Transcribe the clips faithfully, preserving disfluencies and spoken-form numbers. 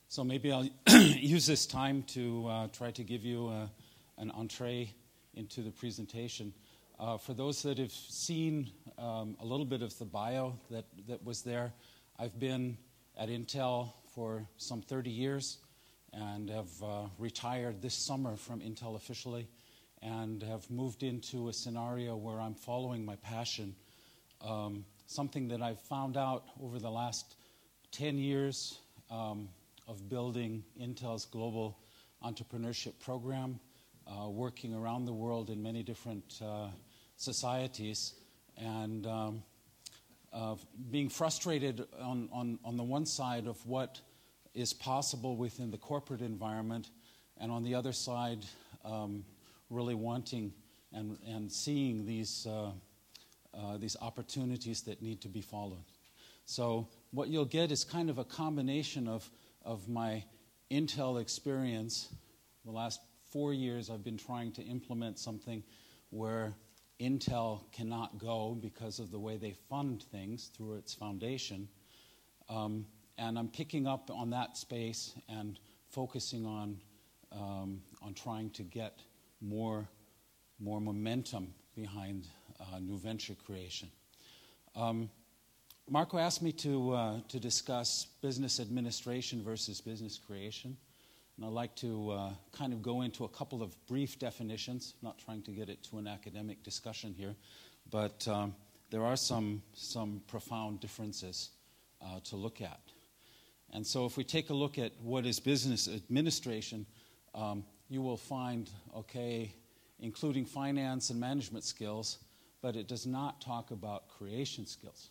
So maybe I'll use this time to uh, try to give you a, an entree into the presentation. Uh, for those that have seen um, a little bit of the bio that, that was there, I've been at Intel for some thirty years and have uh, retired this summer from Intel officially and have moved into a scenario where I'm following my passion, um, something that I've found out over the last ten years um, of building Intel's global entrepreneurship program, uh, working around the world in many different uh, societies, and um, uh, being frustrated on, on, on the one side of what is possible within the corporate environment, and on the other side, um, really wanting and, and seeing these, uh, uh, these opportunities that need to be followed. So what you'll get is kind of a combination of, of my Intel experience. The last four years I've been trying to implement something where Intel cannot go because of the way they fund things through its foundation. Um, and I'm picking up on that space and focusing on, um, on trying to get more, more momentum behind uh, new venture creation. Um, Marco asked me to, uh, to discuss business administration versus business creation. And I'd like to uh, kind of go into a couple of brief definitions, not trying to get it to an academic discussion here, but um, there are some, some profound differences uh, to look at. And so if we take a look at what is business administration, um, you will find, okay, including finance and management skills, but it does not talk about creation skills.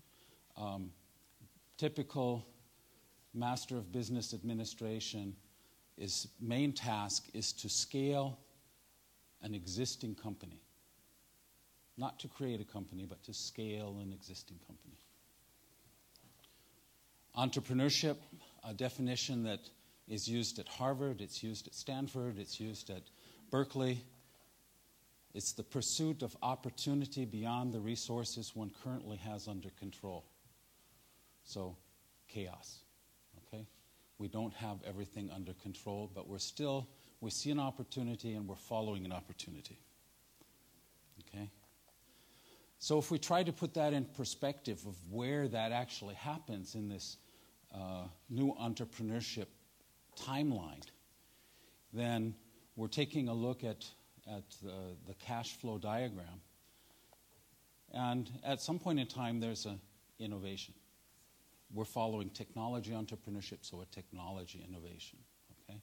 Um, typical Master of Business Administration, his main task is to scale an existing company. Not to create a company, but to scale an existing company. Entrepreneurship, a definition that is used at Harvard, it's used at Stanford, it's used at Berkeley. It's the pursuit of opportunity beyond the resources one currently has under control. So, chaos, okay? We don't have everything under control, but we're still, we see an opportunity and we're following an opportunity, okay? So if we try to put that in perspective of where that actually happens in this uh, new entrepreneurship timeline, then we're taking a look at, at the, the cash flow diagram. And at some point in time, there's an innovation. We're following technology entrepreneurship, so a technology innovation, okay?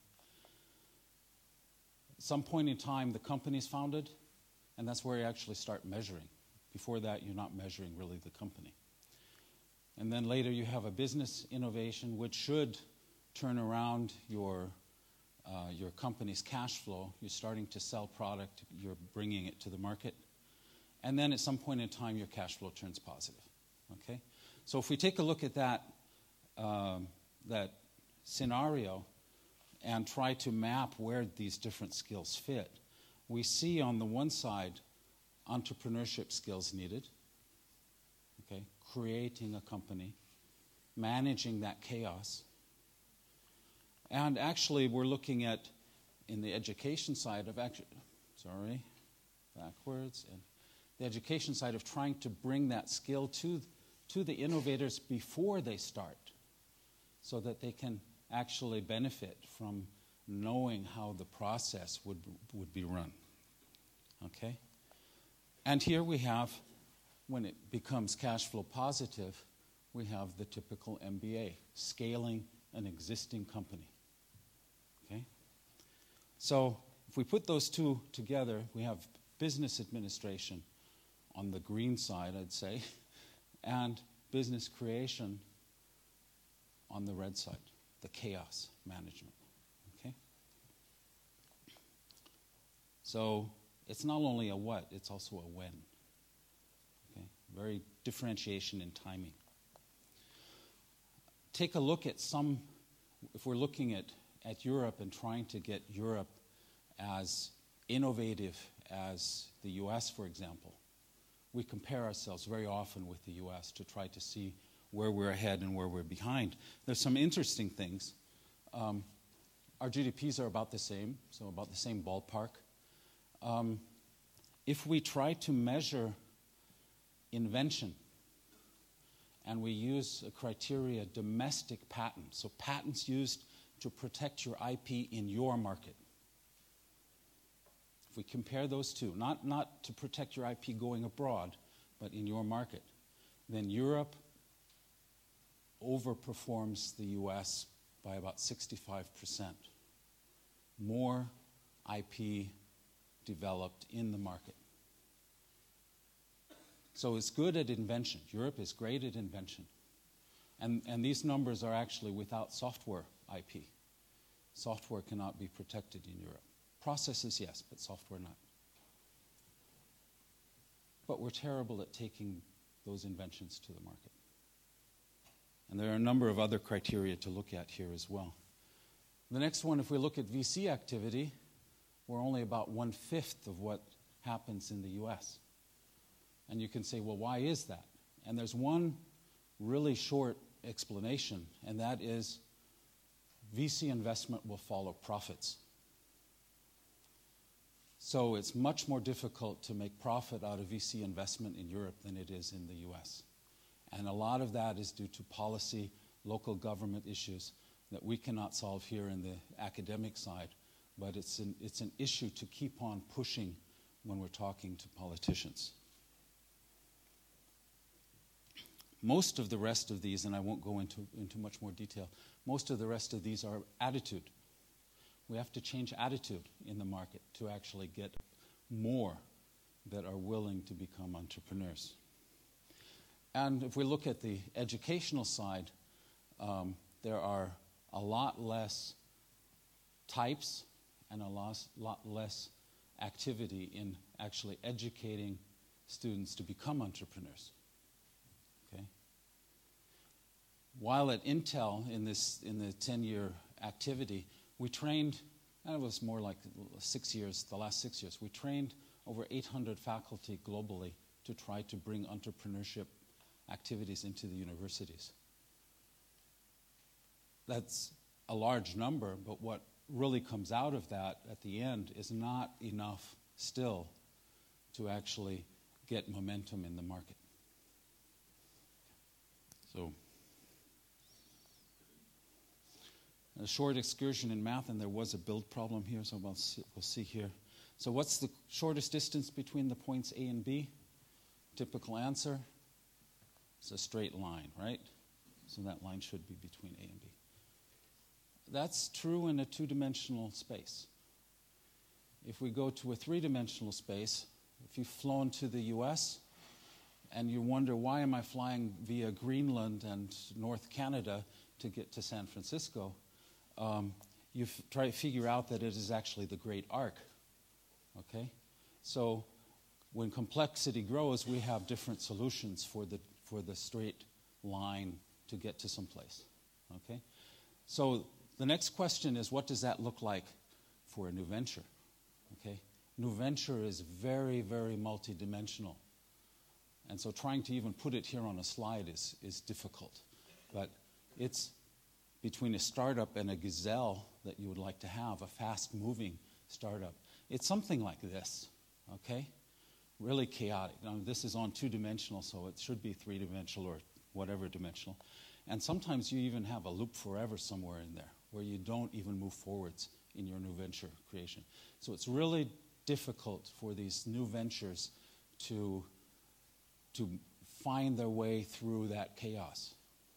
At some point in time, the company's founded, and that's where you actually start measuring. Before that, you're not measuring really the company. And then later, you have a business innovation, which should turn around your, uh, your company's cash flow. You're starting to sell product, you're bringing it to the market. And then at some point in time, your cash flow turns positive, okay? So if we take a look at that, um, that scenario and try to map where these different skills fit, we see on the one side entrepreneurship skills needed, okay, creating a company, managing that chaos. And actually we're looking at, in the education side of, actually, sorry, backwards, and the education side of trying to bring that skill to to the innovators before they start so that they can actually benefit from knowing how the process would, would be run. Okay? And here we have, when it becomes cash flow positive, we have the typical M B A, scaling an existing company. Okay? So if we put those two together, we have business administration on the green side, I'd say, and business creation on the red side, the chaos management, okay? So it's not only a what, it's also a when, okay? Very differentiation in timing. Take a look at some, if we're looking at, at Europe and trying to get Europe as innovative as the U S, for example, we compare ourselves very often with the U S to try to see where we're ahead and where we're behind. There's some interesting things. Um, our G D Ps are about the same, so about the same ballpark. Um, if we try to measure invention, and we use a criteria domestic patent, so patents used to protect your I P in your market. If we compare those two, not, not to protect your I P going abroad, but in your market, then Europe overperforms the U S by about sixty-five percent. More I P developed in the market. So it's good at invention. Europe is great at invention. And, and these numbers are actually without software I P. Software cannot be protected in Europe. Processes, yes, but software not. But we're terrible at taking those inventions to the market. And there are a number of other criteria to look at here as well. The next one, if we look at V C activity, we're only about one-fifth of what happens in the U S. And you can say, well, why is that? And there's one really short explanation, and that is V C investment will follow profits. So it's much more difficult to make profit out of V C investment in Europe than it is in the U S. And a lot of that is due to policy, local government issues that we cannot solve here in the academic side, but it's an, it's an issue to keep on pushing when we're talking to politicians. Most of the rest of these, and I won't go into, into much more detail, most of the rest of these are attitude. We have to change attitude in the market to actually get more that are willing to become entrepreneurs. And if we look at the educational side, um, there are a lot less types and a lot, lot less activity in actually educating students to become entrepreneurs. Okay? While at Intel, in this in the ten-year activity, we trained, and it was more like six years, the last six years, we trained over eight hundred faculty globally to try to bring entrepreneurship activities into the universities. That's a large number, but what really comes out of that at the end is not enough still to actually get momentum in the market. So, a short excursion in math, and there was a build problem here, so we'll see, we'll see here. So what's the shortest distance between the points A and B? Typical answer, it's a straight line, right? So that line should be between A and B. That's true in a two-dimensional space. If we go to a three-dimensional space, if you've flown to the U S and you wonder, why am I flying via Greenland and North Canada to get to San Francisco, um, you f- try to figure out that it is actually the Great Arc. Okay? So when complexity grows, we have different solutions for the for the straight line to get to someplace. Okay? So the next question is, what does that look like for a new venture? Okay? New venture is very, very multidimensional. And so trying to even put it here on a slide is, is difficult. But it's between a startup and a gazelle that you would like to have, a fast-moving startup. It's something like this, okay? Really chaotic. Now, this is on two-dimensional, so it should be three-dimensional or whatever dimensional. And sometimes you even have a loop forever somewhere in there where you don't even move forwards in your new venture creation. So it's really difficult for these new ventures to, to find their way through that chaos.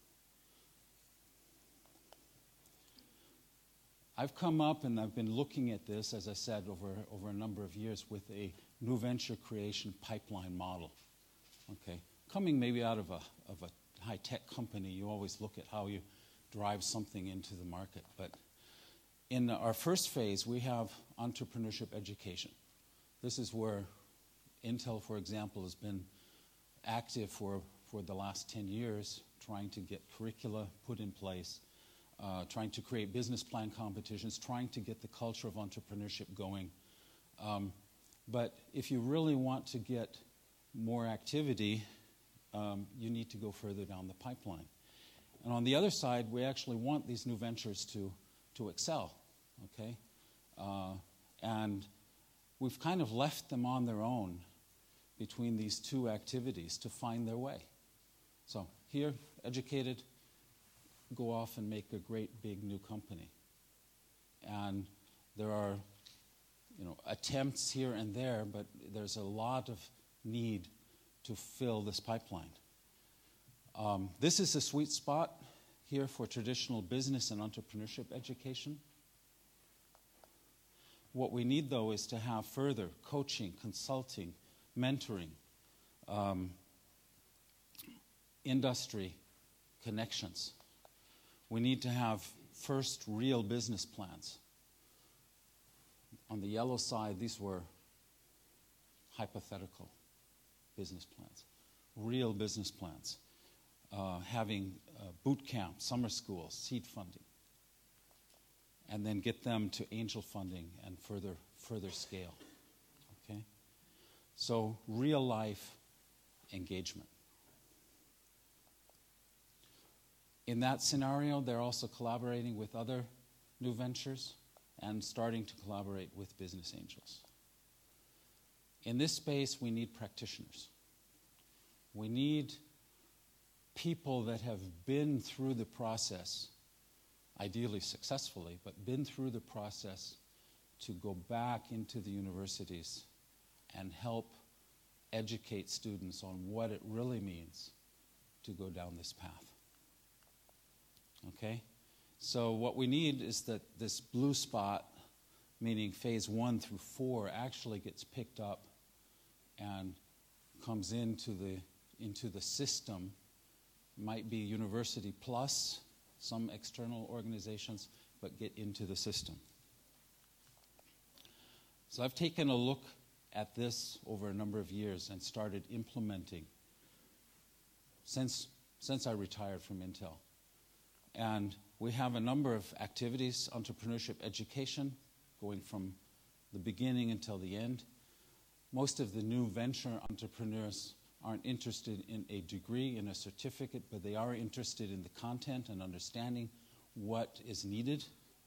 I've come up and I've been looking at this, as I said, over, over a number of years with a new venture creation pipeline model. Okay, coming maybe out of a, of a high-tech company, you always look at how you drive something into the market. But in our first phase, we have entrepreneurship education. This is where Intel, for example, has been active for, for the last ten years, trying to get curricula put in place, uh, trying to create business plan competitions, trying to get the culture of entrepreneurship going. Um, but if you really want to get more activity, um, you need to go further down the pipeline. And on the other side, we actually want these new ventures to to excel, okay? Uh, and we've kind of left them on their own between these two activities to find their way. So here, educated, go off and make a great big new company. And there are, you know, attempts here and there, but there's a lot of need to fill this pipeline. Um, this is a sweet spot here for traditional business and entrepreneurship education. What we need, though, is to have further coaching, consulting, mentoring, um, industry connections. We need to have first real business plans. On the yellow side, these were hypothetical business plans, real business plans, uh, having uh, boot camp, summer schools, seed funding, and then get them to angel funding and further further scale. Okay, so real life engagement. In that scenario, they're also collaborating with other new ventures and starting to collaborate with business angels. In this space, we need practitioners. We need people that have been through the process, ideally successfully, but been through the process to go back into the universities and help educate students on what it really means to go down this path. Okay? So what we need is that this blue spot, meaning phase one through four, actually gets picked up and comes into the into the system. Might be university plus some external organizations, but get into the system. So I've taken a look at this over a number of years and started implementing since since I retired from Intel. And we have a number of activities, entrepreneurship education, going from the beginning until the end. Most of the new venture entrepreneurs aren't interested in a degree, in a certificate, but they are interested in the content and understanding what is needed.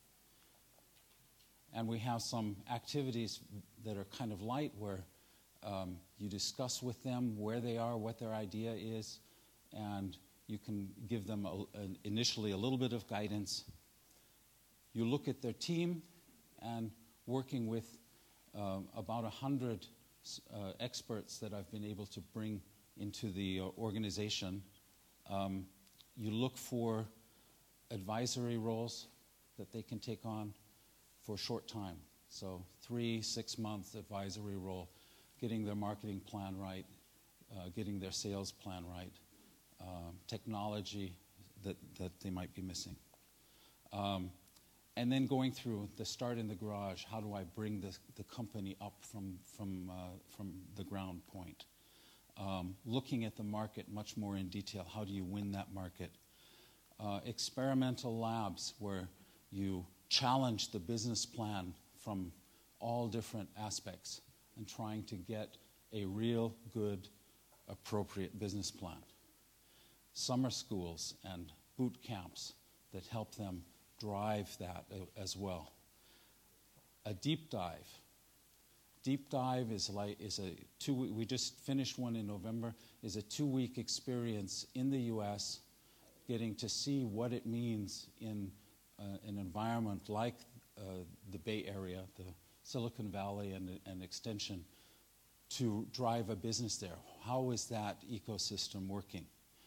And we have some activities that are kind of light where um, you discuss with them where they are, what their idea is, and you can give them a, an initially a little bit of guidance. You look at their team, and working with um, about one hundred uh, experts that I've been able to bring into the uh, organization, um, you look for advisory roles that they can take on for a short time. So three, six months advisory role, getting their marketing plan right, uh, getting their sales plan right, um, technology that, that they might be missing. Um, and then going through the start in the garage, how do I bring the, the company up from, from, uh, from the ground point? Um, looking at the market much more in detail, how do you win that market? Uh, experimental labs where you challenge the business plan from all different aspects and trying to get a real good, appropriate business plan. Summer schools and boot camps that help them drive that as well. A deep dive. Deep dive is like is a two. We just finished one in November. Is a two-week experience in the U S, getting to see what it means in uh, an environment like uh, the Bay Area, the Silicon Valley, and, and extension, to drive a business there. How is that ecosystem working?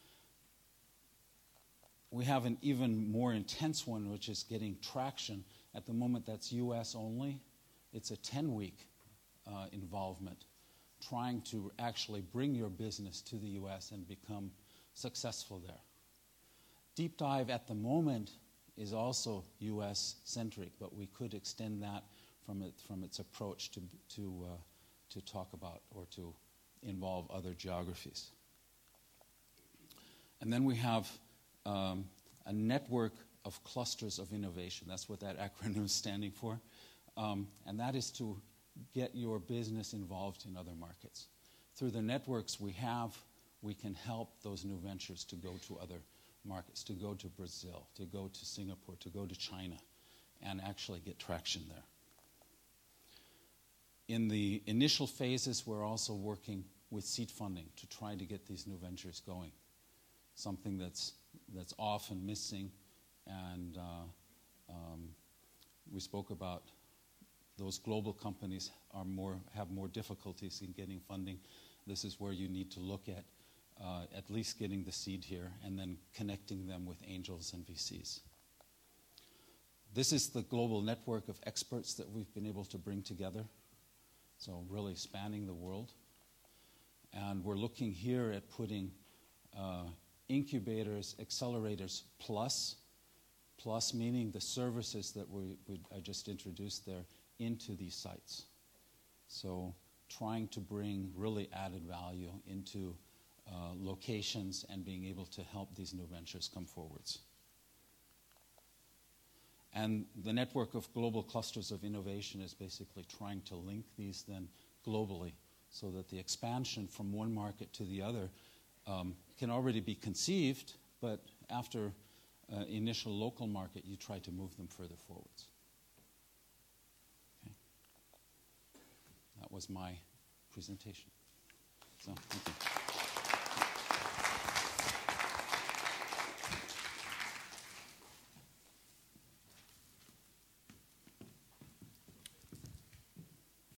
We have an even more intense one, which is getting traction. At the moment, that's U S only. It's a ten-week uh, involvement, trying to actually bring your business to the U S and become successful there. Deep dive at the moment is also U S-centric, but we could extend that from it, from its approach to to uh, to talk about or to involve other geographies. And then we have um, a network of clusters of innovation. That's what that acronym is standing for. Um, and that is to get your business involved in other markets. Through the networks we have, we can help those new ventures to go to other markets, to go to Brazil, to go to Singapore, to go to China, and actually get traction there. In the initial phases, we're also working with seed funding to try to get these new ventures going, something that's, that's often missing. And uh, um, we spoke about those global companies are more, have more difficulties in getting funding. This is where you need to look at uh, at least getting the seed here and then connecting them with angels and V Cs. This is the global network of experts that we've been able to bring together, so really spanning the world. And we're looking here at putting uh, incubators, accelerators, plus, plus meaning the services that we, we, I just introduced there, into these sites. So trying to bring really added value into uh, locations and being able to help these new ventures come forwards. And the network of global clusters of innovation is basically trying to link these then globally so that the expansion from one market to the other um, can already be conceived, but after uh, initial local market, you try to move them further forwards. Okay. That was my presentation. So, thank you.